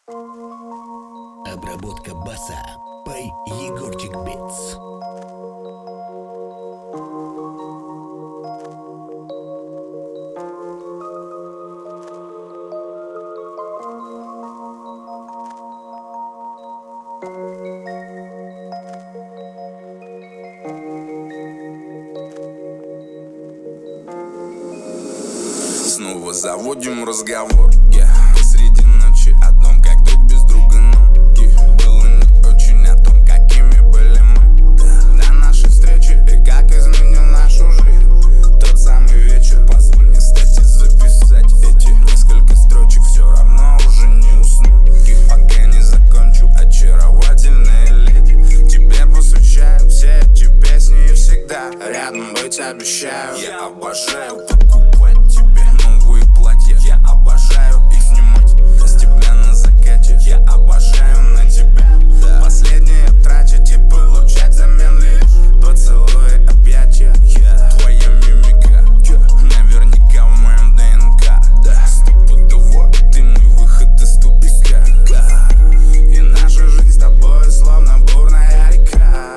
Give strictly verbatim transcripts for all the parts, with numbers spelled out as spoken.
Обработка баса by Егорчик Beats. Снова заводим разговор, yeah. Посреди ночи о том, как друг без друга ноги. Было не очень о том, какими были мы, да. До нашей встречи и как изменил нашу жизнь тот самый вечер. Позволь мне стать и записать эти несколько строчек. Все равно уже не усну, пока не закончу, очаровательная леди. Тебе посвящаю все эти песни и всегда рядом быть обещаю. Я обожаю покупать тебе новые платья, я обожаю их снимать с тебя на закате. Я обожаю на тебя, да. Последние тратить и получать взамен лишь поцелуи, объятия, yeah. Твоя мимика, yeah. Наверняка в моем ДНК, да. Стопудово ты мой выход из тупика, и наша жизнь с тобой словно бурная река.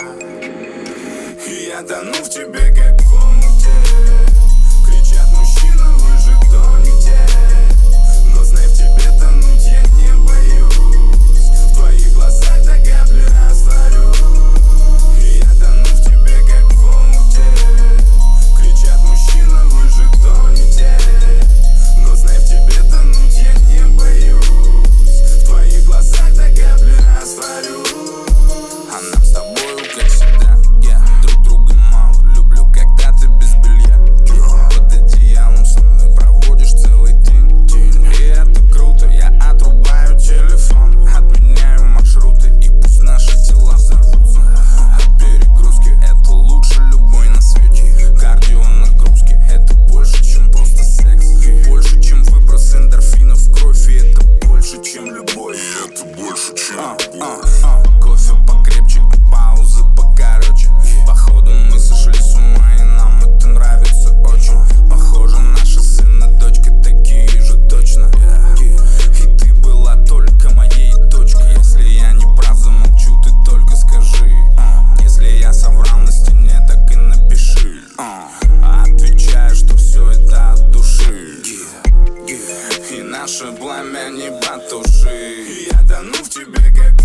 И я тону в тебе, как в омуте. Кричат мужчины, вы же тонете, но знай, в тебе тонуть я не боюсь. В твоих глазах до капли растворюсь. И я тону в тебе, как в омуте. Кричат мужчины, вы же тонете, но знай, в тебе тонуть я не боюсь. В твоих глазах до капли растворюсь. А нам с тобою, как всегда, я друг друга мало люблю, когда ты без белья. Под одеялом со мной проводишь целый день. И это круто, я отрубаю телефон, отменяю маршруты, и пусть наши тела взорвутся от перегрузки. Это лучше любой на свете. Кардио нагрузки, это больше, чем просто секс. Больше, чем выброс эндорфинов в кровь. И это больше, чем любовь. И это больше, чем а, любовь. А, а. Кофе покрепче, паузы покороче. Походу мы сошли с ума, и нам это нравится очень. Похоже, наши сын и дочка такие же точно. И ты была только моей точкой. Если я не прав, замолчу, ты только скажи. Если я соврал на стене, так и напиши. Отвечаю, что все это от души. И наше пламя не потуши. Я тону в тебе, как